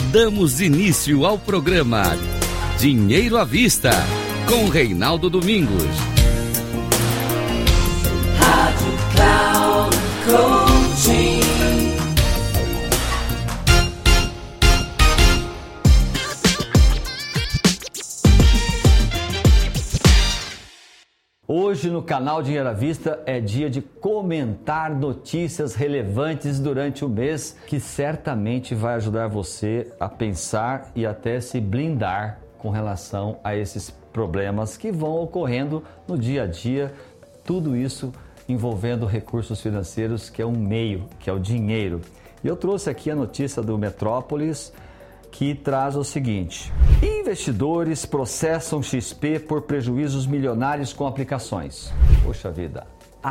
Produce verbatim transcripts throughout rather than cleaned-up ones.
Damos início ao programa Dinheiro à Vista, com Reinaldo Domingos. Rádio Cloud Coaching. Hoje no canal Dinheiro à Vista é dia de comentar notícias relevantes durante o mês que certamente vai ajudar você a pensar e até se blindar com relação a esses problemas que vão ocorrendo no dia a dia, tudo isso envolvendo recursos financeiros, que é um meio, que é o dinheiro. E eu trouxe aqui a notícia do Metrópolis, que traz o seguinte: investidores processam X P por prejuízos milionários com aplicações. Poxa vida,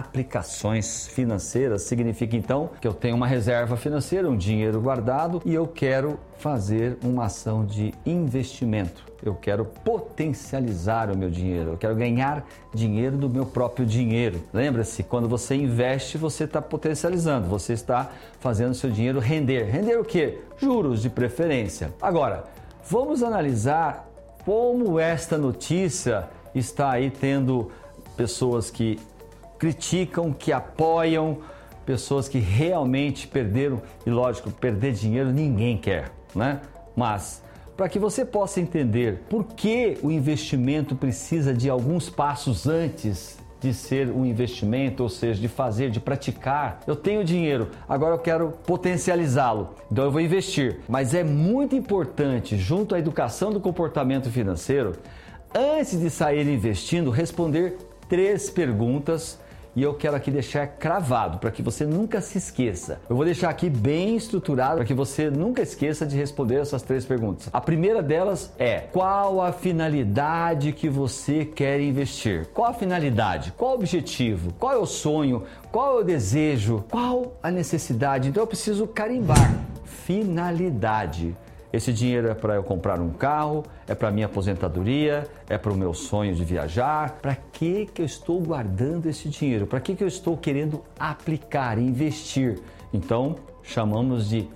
aplicações financeiras significa então que eu tenho uma reserva financeira, um dinheiro guardado e eu quero fazer uma ação de investimento. Eu quero potencializar o meu dinheiro, eu quero ganhar dinheiro do meu próprio dinheiro. Lembra-se, quando você investe, você está potencializando, você está fazendo seu dinheiro render. Render o quê? Juros de preferência. Agora, vamos analisar como esta notícia está aí tendo pessoas que criticam, que apoiam, pessoas que realmente perderam, e lógico, perder dinheiro ninguém quer, né? Mas para que você possa entender por que o investimento precisa de alguns passos antes de ser um investimento, ou seja, de fazer, de praticar. Eu tenho dinheiro, agora eu quero potencializá-lo, então eu vou investir. Mas é muito importante, junto à educação do comportamento financeiro, antes de sair investindo, responder três perguntas. E eu quero aqui deixar cravado para que você nunca se esqueça. Eu vou deixar aqui bem estruturado para que você nunca esqueça de responder essas três perguntas. A primeira delas é: qual a finalidade que você quer investir? Qual a finalidade? Qual o objetivo? Qual é o sonho? Qual é o desejo? Qual a necessidade? Então eu preciso carimbar. Finalidade. Esse dinheiro é para eu comprar um carro, é para minha aposentadoria, é para o meu sonho de viajar. Para que que eu estou guardando esse dinheiro? Para que que eu estou querendo aplicar, investir? Então, chamamos de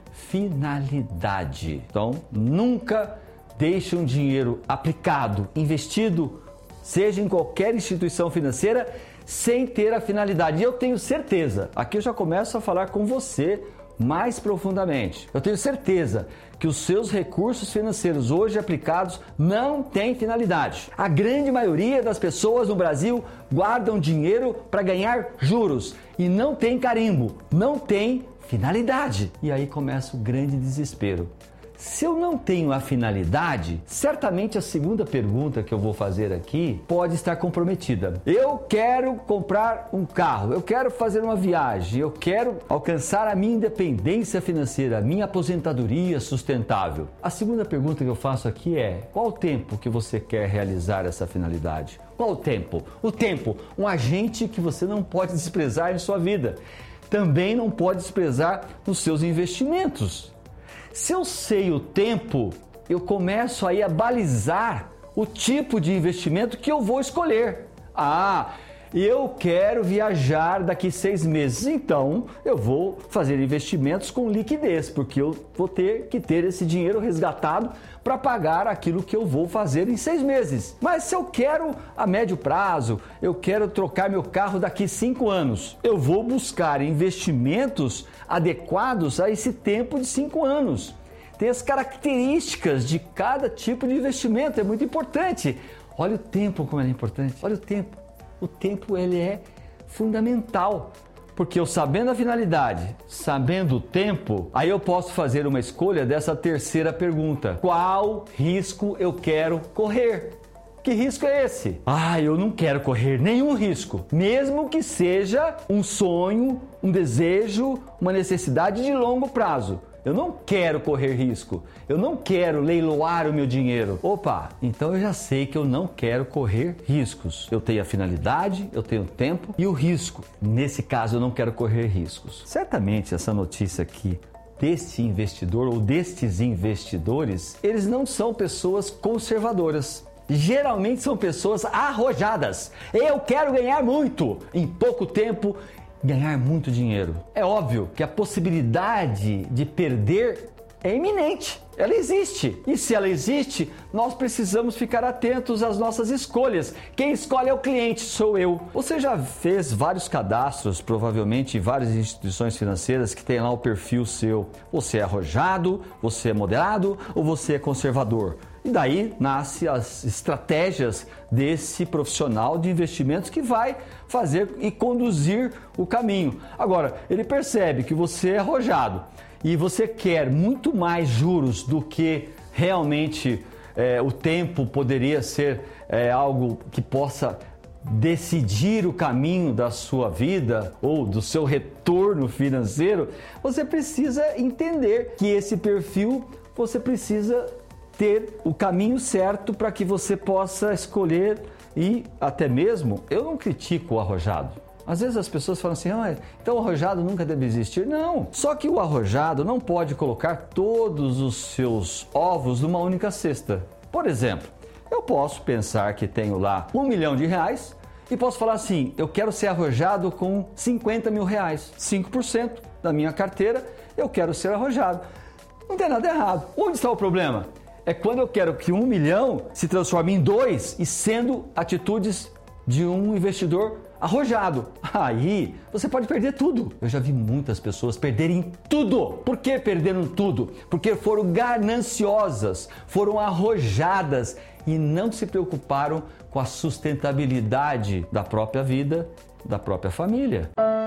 finalidade. Então, nunca deixe um dinheiro aplicado, investido, seja em qualquer instituição financeira, sem ter a finalidade. E eu tenho certeza, aqui eu já começo a falar com você mais profundamente. Eu tenho certeza que os seus recursos financeiros hoje aplicados não têm finalidade. A grande maioria das pessoas no Brasil guardam dinheiro para ganhar juros e não tem carimbo, não tem finalidade. E aí começa o grande desespero. Se eu não tenho a finalidade, certamente a segunda pergunta que eu vou fazer aqui pode estar comprometida. Eu quero comprar um carro, eu quero fazer uma viagem, eu quero alcançar a minha independência financeira, a minha aposentadoria sustentável. A segunda pergunta que eu faço aqui é: qual o tempo que você quer realizar essa finalidade? Qual o tempo? O tempo, um agente que você não pode desprezar em sua vida. Também não pode desprezar nos seus investimentos. Se eu sei o tempo, eu começo aí a balizar o tipo de investimento que eu vou escolher. Ah, eu quero viajar daqui seis meses, então eu vou fazer investimentos com liquidez, porque eu vou ter que ter esse dinheiro resgatado para pagar aquilo que eu vou fazer em seis meses. Mas se eu quero a médio prazo, eu quero trocar meu carro daqui cinco anos, eu vou buscar investimentos adequados a esse tempo de cinco anos. Tem as características de cada tipo de investimento, é muito importante. Olha o tempo como ele é importante, olha o tempo. O tempo ele é fundamental, porque eu sabendo a finalidade, sabendo o tempo, aí eu posso fazer uma escolha dessa terceira pergunta: qual risco eu quero correr? Que risco é esse? Ah, eu não quero correr nenhum risco, mesmo que seja um sonho, um desejo, uma necessidade de longo prazo. Eu não quero correr risco, eu não quero leiloar o meu dinheiro. Opa, então eu já sei que eu não quero correr riscos. Eu tenho a finalidade, eu tenho o tempo e o risco. Nesse caso eu não quero correr riscos. Certamente essa notícia aqui deste investidor ou destes investidores, eles não são pessoas conservadoras. Geralmente são pessoas arrojadas. Eu quero ganhar muito em pouco tempo, ganhar muito dinheiro. É óbvio que a possibilidade de perder é iminente, ela existe. E se ela existe, nós precisamos ficar atentos às nossas escolhas. Quem escolhe é o cliente, sou eu. Você já fez vários cadastros, provavelmente em várias instituições financeiras que tem lá o perfil seu. Você é arrojado, você é moderado ou você é conservador? E daí nascem as estratégias desse profissional de investimentos que vai fazer e conduzir o caminho. Agora, ele percebe que você é arrojado e você quer muito mais juros do que realmente é, o tempo poderia ser é, algo que possa decidir o caminho da sua vida ou do seu retorno financeiro, você precisa entender que esse perfil você precisa ter o caminho certo para que você possa escolher. E até mesmo, eu não critico o arrojado. Às vezes as pessoas falam assim, ah, então o arrojado nunca deve existir. Não, só que o arrojado não pode colocar todos os seus ovos numa única cesta. Por exemplo, eu posso pensar que tenho lá um milhão de reais e posso falar assim, eu quero ser arrojado com cinquenta mil reais, cinco por cento da minha carteira, eu quero ser arrojado. Não tem nada errado. Onde está o problema? É quando eu quero que um milhão se transforme em dois e sendo atitudes de um investidor arrojado. Aí você pode perder tudo. Eu já vi muitas pessoas perderem tudo. Por que perderam tudo? Porque foram gananciosas, foram arrojadas e não se preocuparam com a sustentabilidade da própria vida, da própria família.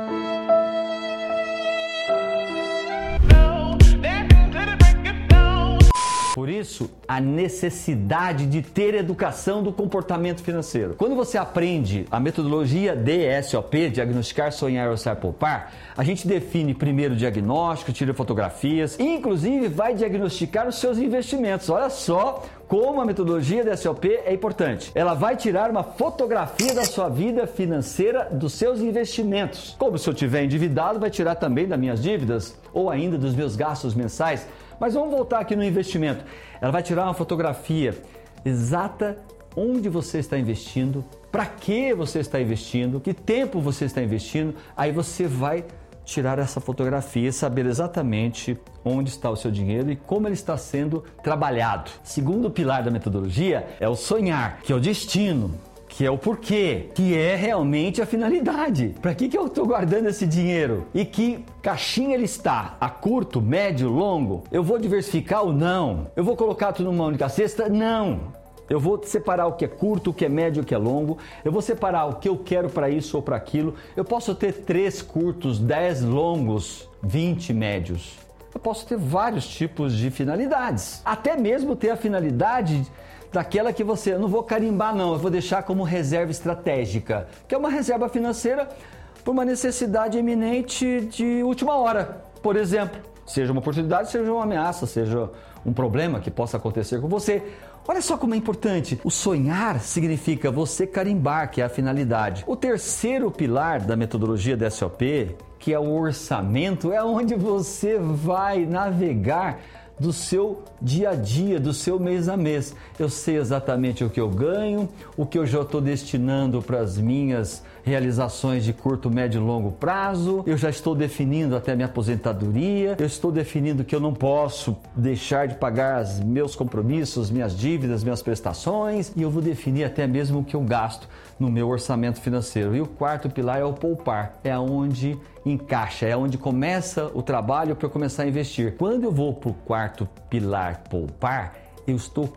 Por isso, a necessidade de ter educação do comportamento financeiro. Quando você aprende a metodologia D S O P, Diagnosticar, Sonhar, Orçar, Poupar, a gente define primeiro o diagnóstico, tira fotografias e inclusive vai diagnosticar os seus investimentos. Olha só como a metodologia D S O P é importante. Ela vai tirar uma fotografia da sua vida financeira, dos seus investimentos. Como se eu estiver endividado, vai tirar também das minhas dívidas ou ainda dos meus gastos mensais. Mas vamos voltar aqui no investimento. Ela vai tirar uma fotografia exata onde você está investindo, para que você está investindo, que tempo você está investindo. Aí você vai tirar essa fotografia e saber exatamente onde está o seu dinheiro e como ele está sendo trabalhado. Segundo pilar da metodologia é o sonhar, que é o destino, que é o porquê, que é realmente a finalidade. Para que que eu estou guardando esse dinheiro? E que caixinha ele está? A curto, médio, longo? Eu vou diversificar ou não? Eu vou colocar tudo numa única cesta? Não! Eu vou separar o que é curto, o que é médio, o que é longo. Eu vou separar o que eu quero para isso ou para aquilo. Eu posso ter três curtos, dez longos, vinte médios. Eu posso ter vários tipos de finalidades. Até mesmo ter a finalidade daquela que você, eu não vou carimbar não, eu vou deixar como reserva estratégica, que é uma reserva financeira por uma necessidade eminente de última hora, por exemplo. Seja uma oportunidade, seja uma ameaça, seja um problema que possa acontecer com você. Olha só como é importante. O sonhar significa você carimbar, que é a finalidade. O terceiro pilar da metodologia D S O P, que é o orçamento, é onde você vai navegar do seu dia a dia, do seu mês a mês. Eu sei exatamente o que eu ganho, o que eu já estou destinando para as minhas realizações de curto, médio e longo prazo. Eu já estou definindo até minha aposentadoria. Eu estou definindo que eu não posso deixar de pagar os meus compromissos, minhas dívidas, minhas prestações. E eu vou definir até mesmo o que eu gasto no meu orçamento financeiro. E o quarto pilar é o poupar. É onde encaixa, é onde começa o trabalho para eu começar a investir. Quando eu vou para o quarto pilar, poupar, eu estou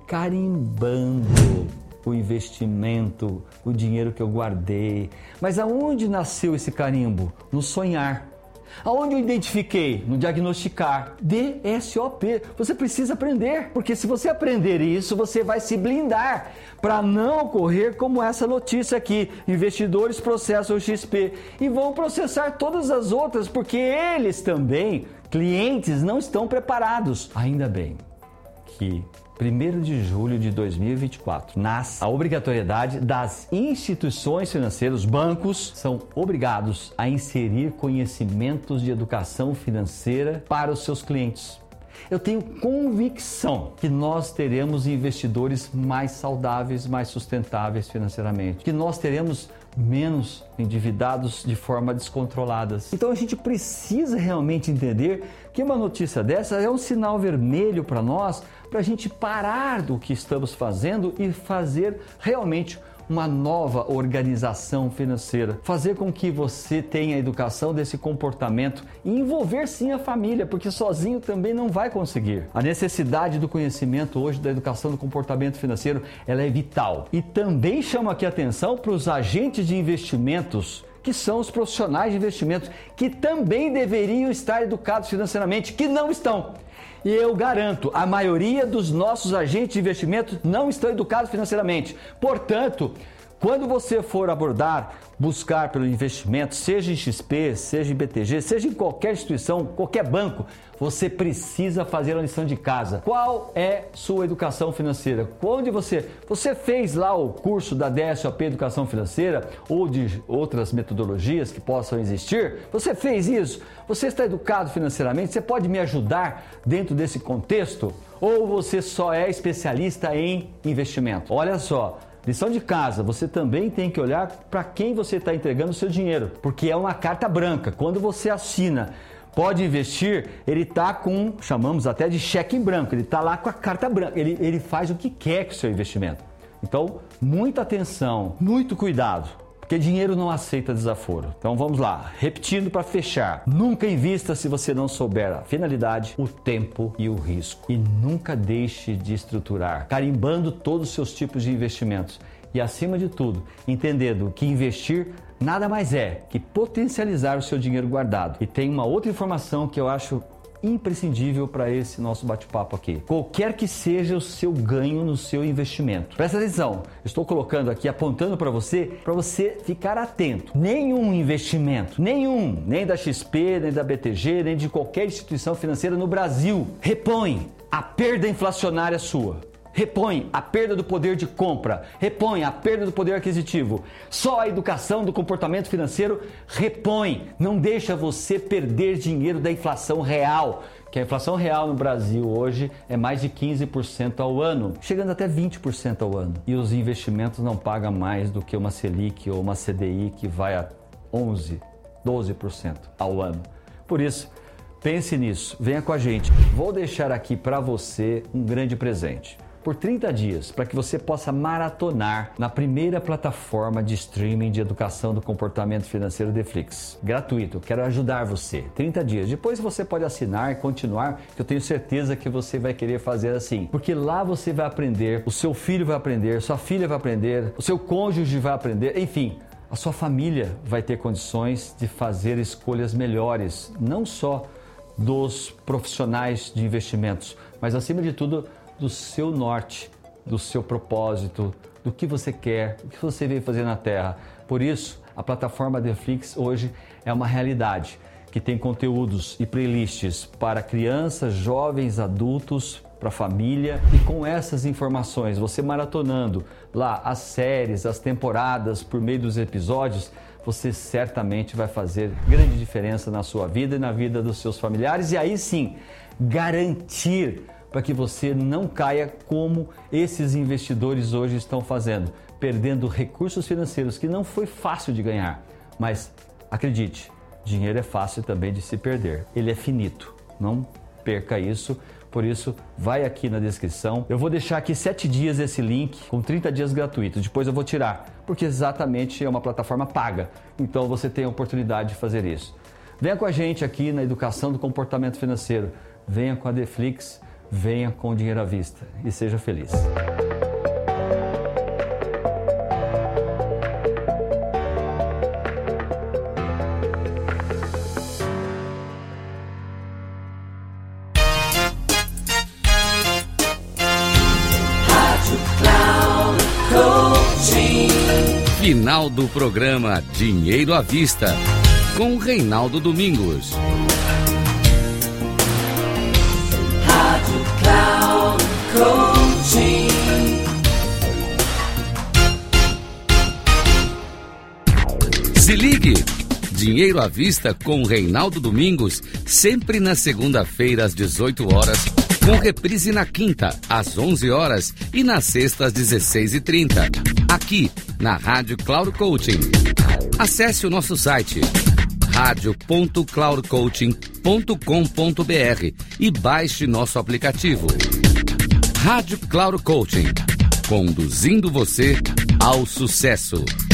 carimbando o investimento, o dinheiro que eu guardei. Mas aonde nasceu esse carimbo? No sonhar. Aonde eu identifiquei? No diagnosticar. D S O P. Você precisa aprender, porque se você aprender isso, você vai se blindar para não ocorrer como essa notícia aqui. Investidores processam o X P e vão processar todas as outras, porque eles também, clientes, não estão preparados. Ainda bem que primeiro de julho de dois mil e vinte e quatro, nasce a obrigatoriedade das instituições financeiras, os bancos são obrigados a inserir conhecimentos de educação financeira para os seus clientes. Eu tenho convicção que nós teremos investidores mais saudáveis, mais sustentáveis financeiramente, que nós teremos menos endividados de forma descontrolada. Então a gente precisa realmente entender que uma notícia dessa é um sinal vermelho para nós, para a gente parar do que estamos fazendo e fazer realmente uma nova organização financeira. Fazer com que você tenha a educação desse comportamento e envolver sim a família, porque sozinho também não vai conseguir. A necessidade do conhecimento hoje da educação do comportamento financeiro, ela é vital. E também chamo aqui a atenção para os agentes de investimentos, que são os profissionais de investimentos, que também deveriam estar educados financeiramente, que não estão. E eu garanto, a maioria dos nossos agentes de investimento não estão educados financeiramente. Portanto, quando você for abordar, buscar pelo investimento, seja em X P, seja em B T G, seja em qualquer instituição, qualquer banco, você precisa fazer a lição de casa. Qual é sua educação financeira? Onde você, você fez lá o curso da D S O P Educação Financeira ou de outras metodologias que possam existir? Você fez isso? Você está educado financeiramente? Você pode me ajudar dentro desse contexto? Ou você só é especialista em investimento? Olha só. Lição de casa, você também tem que olhar para quem você está entregando o seu dinheiro, porque é uma carta branca. Quando você assina, pode investir, ele está com, chamamos até de cheque em branco, ele está lá com a carta branca, ele, ele faz o que quer com o seu investimento. Então, muita atenção, muito cuidado, porque dinheiro não aceita desaforo. Então vamos lá, repetindo para fechar. Nunca invista se você não souber a finalidade, o tempo e o risco. E nunca deixe de estruturar, carimbando todos os seus tipos de investimentos. E acima de tudo, entendendo que investir nada mais é que potencializar o seu dinheiro guardado. E tem uma outra informação que eu acho imprescindível para esse nosso bate-papo aqui. Qualquer que seja o seu ganho no seu investimento. Presta atenção, estou colocando aqui, apontando para você, para você ficar atento. Nenhum investimento, nenhum, nem da X P, nem da B T G, nem de qualquer instituição financeira no Brasil, repõe a perda inflacionária sua. Repõe a perda do poder de compra, repõe a perda do poder aquisitivo. Só a educação do comportamento financeiro repõe, não deixa você perder dinheiro da inflação real, que a inflação real no Brasil hoje é mais de quinze por cento ao ano, chegando até vinte por cento ao ano. E os investimentos não pagam mais do que uma Selic ou uma C D I que vai a onze, doze por cento ao ano. Por isso, pense nisso, venha com a gente. Vou deixar aqui para você um grande presente. Por trinta dias, para que você possa maratonar na primeira plataforma de streaming de educação do comportamento financeiro Deflix. Gratuito, quero ajudar você. trinta dias. Depois você pode assinar e continuar, que eu tenho certeza que você vai querer fazer assim. Porque lá você vai aprender, o seu filho vai aprender, sua filha vai aprender, o seu cônjuge vai aprender, enfim, a sua família vai ter condições de fazer escolhas melhores, não só dos profissionais de investimentos, mas acima de tudo, do seu norte, do seu propósito, do que você quer, o que você veio fazer na Terra. Por isso, a plataforma Deflix hoje é uma realidade, que tem conteúdos e playlists para crianças, jovens, adultos, para a família. E com essas informações, você maratonando lá as séries, as temporadas, por meio dos episódios, você certamente vai fazer grande diferença na sua vida e na vida dos seus familiares. E aí sim, garantir para que você não caia como esses investidores hoje estão fazendo, perdendo recursos financeiros que não foi fácil de ganhar. Mas acredite, dinheiro é fácil também de se perder. Ele é finito, não perca isso. Por isso, vai aqui na descrição. Eu vou deixar aqui sete dias esse link com trinta dias gratuitos. Depois eu vou tirar, porque exatamente é uma plataforma paga. Então você tem a oportunidade de fazer isso. Venha com a gente aqui na educação do comportamento financeiro. Venha com a Deflix. Venha com o dinheiro à vista e seja feliz. Final do programa Dinheiro à Vista, com Reinaldo Domingos. Coaching. Se ligue! Dinheiro à Vista com Reinaldo Domingos, sempre na segunda-feira às dezoito horas, com reprise na quinta às onze horas e na sexta às dezesseis e trinta, aqui na Rádio Cloud Coaching. Acesse o nosso site radio ponto cloud coaching ponto com ponto b r e baixe nosso aplicativo. Rádio Cloud Coaching, conduzindo você ao sucesso.